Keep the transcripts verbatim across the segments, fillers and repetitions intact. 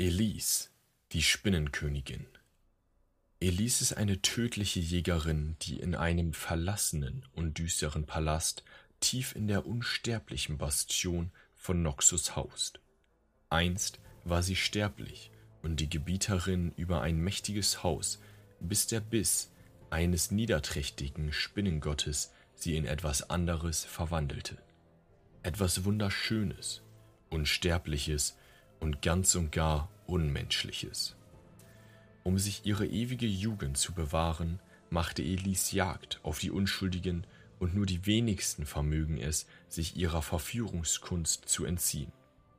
Elise, die Spinnenkönigin. Elise ist eine tödliche Jägerin, die in einem verlassenen und düsteren Palast tief in der unsterblichen Bastion von Noxus haust. Einst war sie sterblich und die Gebieterin über ein mächtiges Haus, bis der Biss eines niederträchtigen Spinnengottes sie in etwas anderes verwandelte. Etwas Wunderschönes, Unsterbliches und ganz und gar Unmenschliches. Um sich ihre ewige Jugend zu bewahren, machte Elise Jagd auf die Unschuldigen, und nur die wenigsten vermögen es, sich ihrer Verführungskunst zu entziehen.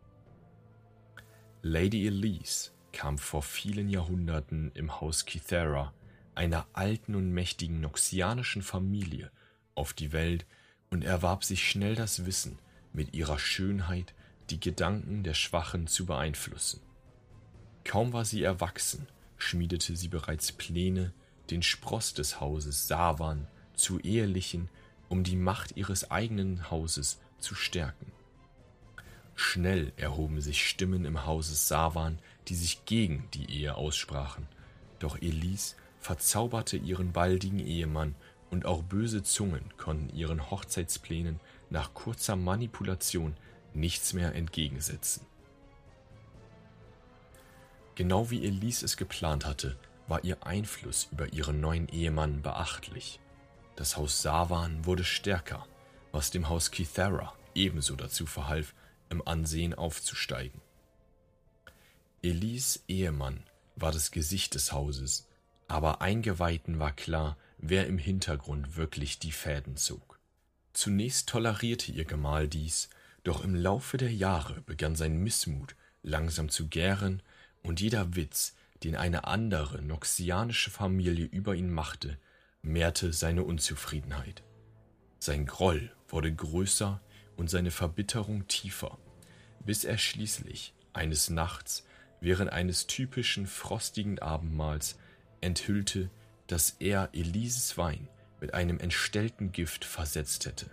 Lady Elise kam vor vielen Jahrhunderten im Haus Kythera, einer alten und mächtigen noxianischen Familie, auf die Welt und erwarb sich schnell das Wissen, mit ihrer Schönheit die Gedanken der Schwachen zu beeinflussen. Kaum war sie erwachsen, schmiedete sie bereits Pläne, den Spross des Hauses Savan zu ehelichen, um die Macht ihres eigenen Hauses zu stärken. Schnell erhoben sich Stimmen im Hause Savan, die sich gegen die Ehe aussprachen, doch Elise verzauberte ihren baldigen Ehemann, und auch böse Zungen konnten ihren Hochzeitsplänen nach kurzer Manipulation nichts mehr entgegensetzen. Genau wie Elise es geplant hatte, war ihr Einfluss über ihren neuen Ehemann beachtlich. Das Haus Savan wurde stärker, was dem Haus Kythera ebenso dazu verhalf, im Ansehen aufzusteigen. Elise' Ehemann war das Gesicht des Hauses, aber Eingeweihten war klar, wer im Hintergrund wirklich die Fäden zog. Zunächst tolerierte ihr Gemahl dies, doch im Laufe der Jahre begann sein Missmut langsam zu gären, und jeder Witz, den eine andere noxianische Familie über ihn machte, mehrte seine Unzufriedenheit. Sein Groll wurde größer und seine Verbitterung tiefer, bis er schließlich eines Nachts während eines typischen frostigen Abendmahls enthüllte, dass er Elises Wein mit einem entstellten Gift versetzt hätte.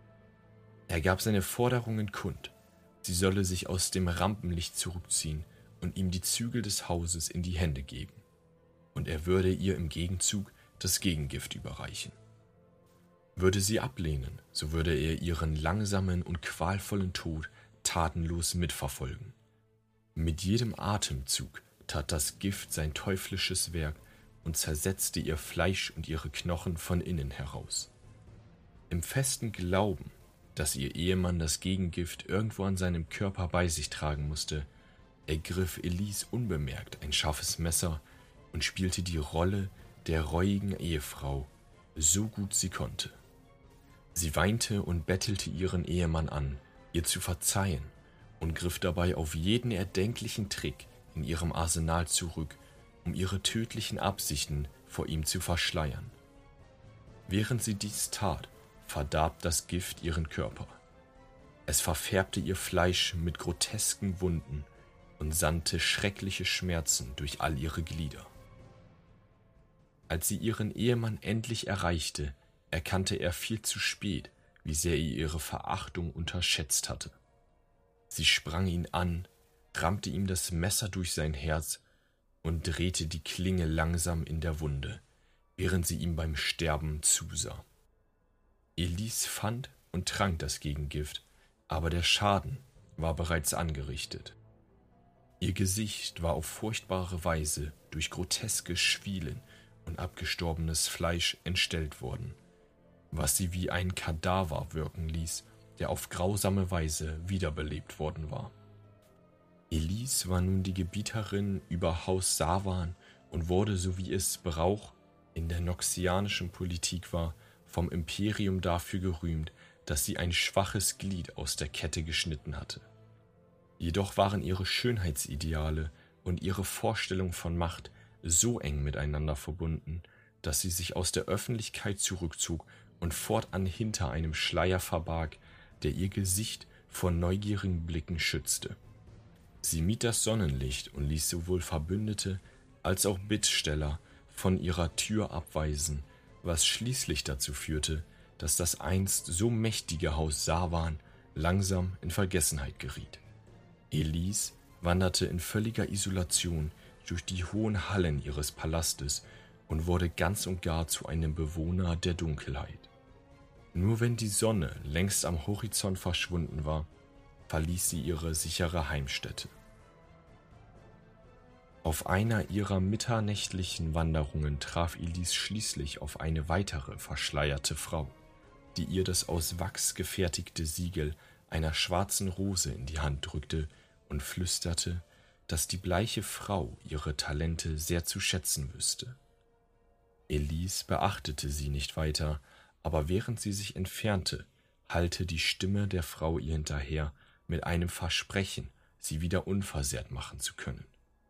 Er gab seine Forderungen kund, sie solle sich aus dem Rampenlicht zurückziehen und ihm die Zügel des Hauses in die Hände geben, und er würde ihr im Gegenzug das Gegengift überreichen. Würde sie ablehnen, so würde er ihren langsamen und qualvollen Tod tatenlos mitverfolgen. Mit jedem Atemzug tat das Gift sein teuflisches Werk und zersetzte ihr Fleisch und ihre Knochen von innen heraus. Im festen Glauben, dass ihr Ehemann das Gegengift irgendwo an seinem Körper bei sich tragen musste, ergriff Elise unbemerkt ein scharfes Messer und spielte die Rolle der reuigen Ehefrau, so gut sie konnte. Sie weinte und bettelte ihren Ehemann an, ihr zu verzeihen, und griff dabei auf jeden erdenklichen Trick in ihrem Arsenal zurück, um ihre tödlichen Absichten vor ihm zu verschleiern. Während sie dies tat, verdarb das Gift ihren Körper. Es verfärbte ihr Fleisch mit grotesken Wunden und sandte schreckliche Schmerzen durch all ihre Glieder. Als sie ihren Ehemann endlich erreichte, erkannte er viel zu spät, wie sehr er ihre Verachtung unterschätzt hatte. Sie sprang ihn an, rammte ihm das Messer durch sein Herz und drehte die Klinge langsam in der Wunde, während sie ihm beim Sterben zusah. Elise fand und trank das Gegengift, aber der Schaden war bereits angerichtet. Ihr Gesicht war auf furchtbare Weise durch groteske Schwielen und abgestorbenes Fleisch entstellt worden, was sie wie ein Kadaver wirken ließ, der auf grausame Weise wiederbelebt worden war. Elise war nun die Gebieterin über Haus Savan und wurde, so wie es Brauch in der noxianischen Politik war, vom Imperium dafür gerühmt, dass sie ein schwaches Glied aus der Kette geschnitten hatte. Jedoch waren ihre Schönheitsideale und ihre Vorstellung von Macht so eng miteinander verbunden, dass sie sich aus der Öffentlichkeit zurückzog und fortan hinter einem Schleier verbarg, der ihr Gesicht vor neugierigen Blicken schützte. Sie mied das Sonnenlicht und ließ sowohl Verbündete als auch Bittsteller von ihrer Tür abweisen, was schließlich dazu führte, dass das einst so mächtige Haus Savan langsam in Vergessenheit geriet. Elise wanderte in völliger Isolation durch die hohen Hallen ihres Palastes und wurde ganz und gar zu einem Bewohner der Dunkelheit. Nur wenn die Sonne längst am Horizont verschwunden war, verließ sie ihre sichere Heimstätte. Auf einer ihrer mitternächtlichen Wanderungen traf Elise schließlich auf eine weitere verschleierte Frau, die ihr das aus Wachs gefertigte Siegel einer schwarzen Rose in die Hand drückte und flüsterte, dass die bleiche Frau ihre Talente sehr zu schätzen wüsste. Elise beachtete sie nicht weiter, aber während sie sich entfernte, hallte die Stimme der Frau ihr hinterher mit einem Versprechen, sie wieder unversehrt machen zu können.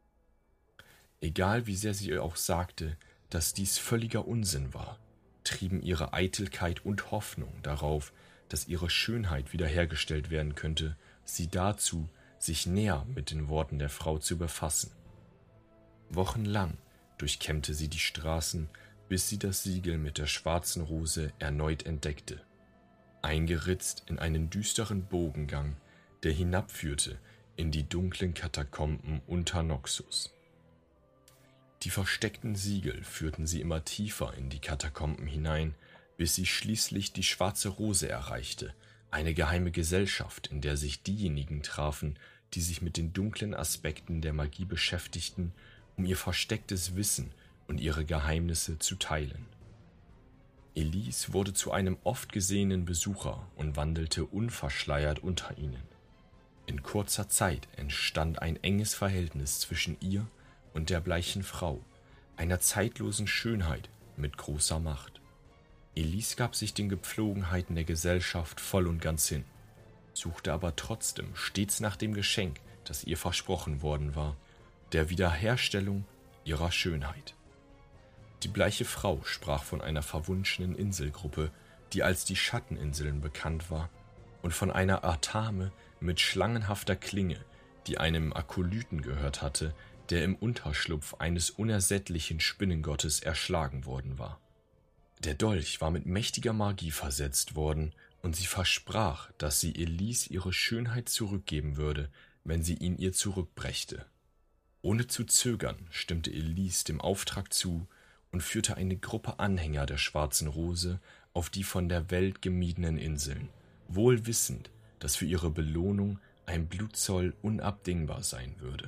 Egal wie sehr sie ihr auch sagte, dass dies völliger Unsinn war, trieben ihre Eitelkeit und Hoffnung darauf, dass ihre Schönheit wiederhergestellt werden könnte, sie dazu, sich näher mit den Worten der Frau zu befassen. Wochenlang durchkämmte sie die Straßen, bis sie das Siegel mit der schwarzen Rose erneut entdeckte, eingeritzt in einen düsteren Bogengang, der hinabführte in die dunklen Katakomben unter Noxus. Die versteckten Siegel führten sie immer tiefer in die Katakomben hinein, bis sie schließlich die schwarze Rose erreichte, eine geheime Gesellschaft, in der sich diejenigen trafen, die sich mit den dunklen Aspekten der Magie beschäftigten, um ihr verstecktes Wissen und ihre Geheimnisse zu teilen. Elise wurde zu einem oft gesehenen Besucher und wandelte unverschleiert unter ihnen. In kurzer Zeit entstand ein enges Verhältnis zwischen ihr und der bleichen Frau, einer zeitlosen Schönheit mit großer Macht. Elise gab sich den Gepflogenheiten der Gesellschaft voll und ganz hin, suchte aber trotzdem stets nach dem Geschenk, das ihr versprochen worden war, der Wiederherstellung ihrer Schönheit. Die bleiche Frau sprach von einer verwunschenen Inselgruppe, die als die Schatteninseln bekannt war, und von einer Atame mit schlangenhafter Klinge, die einem Akolyten gehört hatte, der im Unterschlupf eines unersättlichen Spinnengottes erschlagen worden war. Der Dolch war mit mächtiger Magie versetzt worden, und sie versprach, dass sie Elise ihre Schönheit zurückgeben würde, wenn sie ihn ihr zurückbrächte. Ohne zu zögern stimmte Elise dem Auftrag zu und führte eine Gruppe Anhänger der schwarzen Rose auf die von der Welt gemiedenen Inseln, wohl wissend, dass für ihre Belohnung ein Blutzoll unabdingbar sein würde.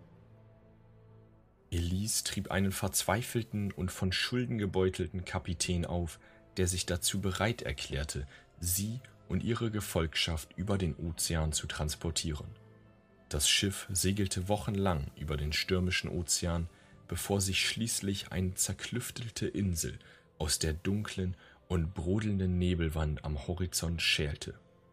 Elise trieb einen verzweifelten und von Schulden gebeutelten Kapitän auf, der sich dazu bereit erklärte, sie und ihre Gefolgschaft über den Ozean zu transportieren. Das Schiff segelte wochenlang über den stürmischen Ozean, bevor sich schließlich eine zerklüftete Insel aus der dunklen und brodelnden Nebelwand am Horizont schälte.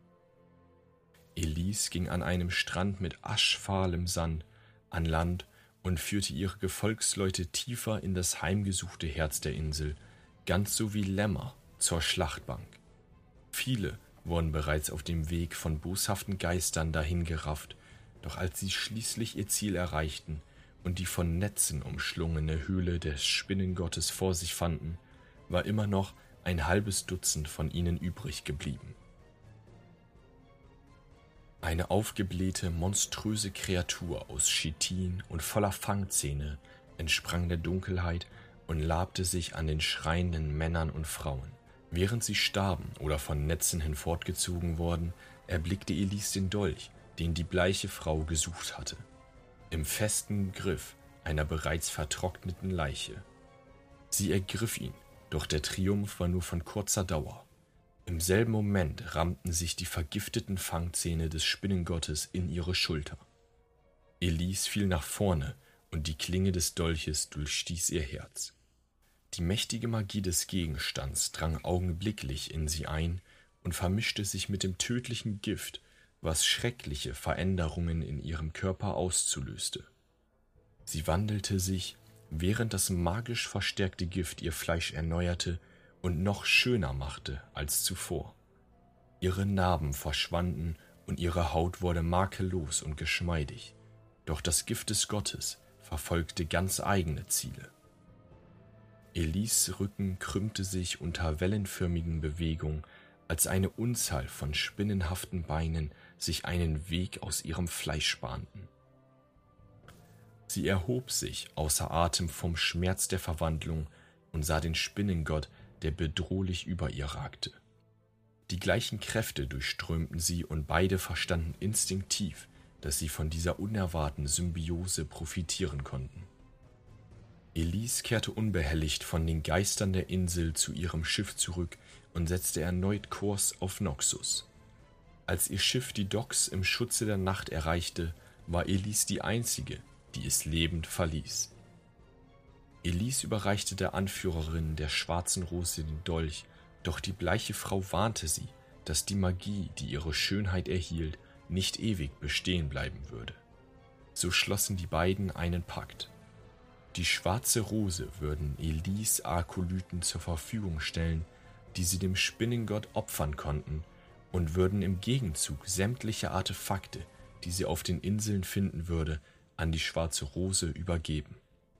Elise ging an einem Strand mit aschfahlem Sand an Land und führte ihre Gefolgsleute tiefer in das heimgesuchte Herz der Insel, ganz so wie Lämmer zur Schlachtbank. Viele wurden bereits auf dem Weg von boshaften Geistern dahingerafft, doch als sie schließlich ihr Ziel erreichten und die von Netzen umschlungene Höhle des Spinnengottes vor sich fanden, war immer noch ein halbes Dutzend von ihnen übrig geblieben. Eine aufgeblähte, monströse Kreatur aus Chitin und voller Fangzähne entsprang der Dunkelheit und labte sich an den schreienden Männern und Frauen. Während sie starben oder von Netzen hinfortgezogen wurden, erblickte Elise den Dolch, den die bleiche Frau gesucht hatte, im festen Griff einer bereits vertrockneten Leiche. Sie ergriff ihn, doch der Triumph war nur von kurzer Dauer. Im selben Moment rammten sich die vergifteten Fangzähne des Spinnengottes in ihre Schulter. Elise fiel nach vorne und die Klinge des Dolches durchstieß ihr Herz. Die mächtige Magie des Gegenstands drang augenblicklich in sie ein und vermischte sich mit dem tödlichen Gift, was schreckliche Veränderungen in ihrem Körper auszulöste. Sie wandelte sich, während das magisch verstärkte Gift ihr Fleisch erneuerte und noch schöner machte als zuvor. Ihre Narben verschwanden und ihre Haut wurde makellos und geschmeidig, doch das Gift des Gottes verfolgte ganz eigene Ziele. Elises Rücken krümmte sich unter wellenförmigen Bewegungen, als eine Unzahl von spinnenhaften Beinen sich einen Weg aus ihrem Fleisch bahnten. Sie erhob sich außer Atem vom Schmerz der Verwandlung und sah den Spinnengott, der bedrohlich über ihr ragte. Die gleichen Kräfte durchströmten sie und beide verstanden instinktiv, dass sie von dieser unerwarteten Symbiose profitieren konnten. Elise kehrte unbehelligt von den Geistern der Insel zu ihrem Schiff zurück und setzte erneut Kurs auf Noxus. Als ihr Schiff die Docks im Schutze der Nacht erreichte, war Elise die einzige, die es lebend verließ. Elise überreichte der Anführerin der Schwarzen Rose den Dolch, doch die bleiche Frau warnte sie, dass die Magie, die ihre Schönheit erhielt, nicht ewig bestehen bleiben würde. So schlossen die beiden einen Pakt. Die Schwarze Rose würden Elise Akolyten zur Verfügung stellen, die sie dem Spinnengott opfern konnten, und würden im Gegenzug sämtliche Artefakte, die sie auf den Inseln finden würde, an die Schwarze Rose übergeben.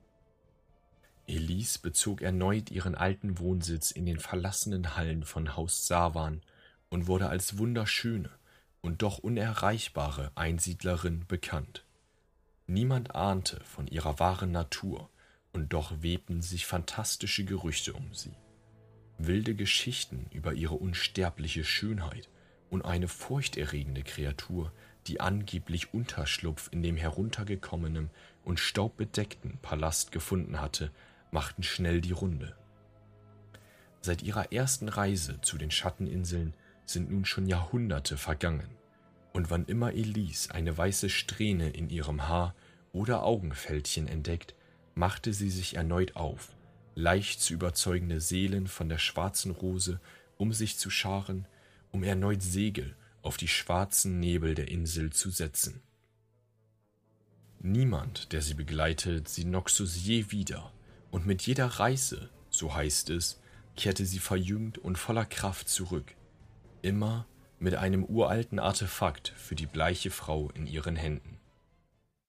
Elise bezog erneut ihren alten Wohnsitz in den verlassenen Hallen von Haus Savan und wurde als wunderschöne und doch unerreichbare Einsiedlerin bekannt. Niemand ahnte von ihrer wahren Natur, und doch webten sich fantastische Gerüchte um sie. Wilde Geschichten über ihre unsterbliche Schönheit und eine furchterregende Kreatur, die angeblich Unterschlupf in dem heruntergekommenen und staubbedeckten Palast gefunden hatte, machten schnell die Runde. Seit ihrer ersten Reise zu den Schatteninseln sind nun schon Jahrhunderte vergangen, und wann immer Elise eine weiße Strähne in ihrem Haar oder Augenfältchen entdeckt, machte sie sich erneut auf, leicht zu überzeugende Seelen von der Schwarzen Rose um sich zu scharen, um erneut Segel auf die schwarzen Nebel der Insel zu setzen. Niemand, der sie begleitet, sieht Noxus je wieder, und mit jeder Reise, so heißt es, kehrte sie verjüngt und voller Kraft zurück, immer mit einem uralten Artefakt für die bleiche Frau in ihren Händen.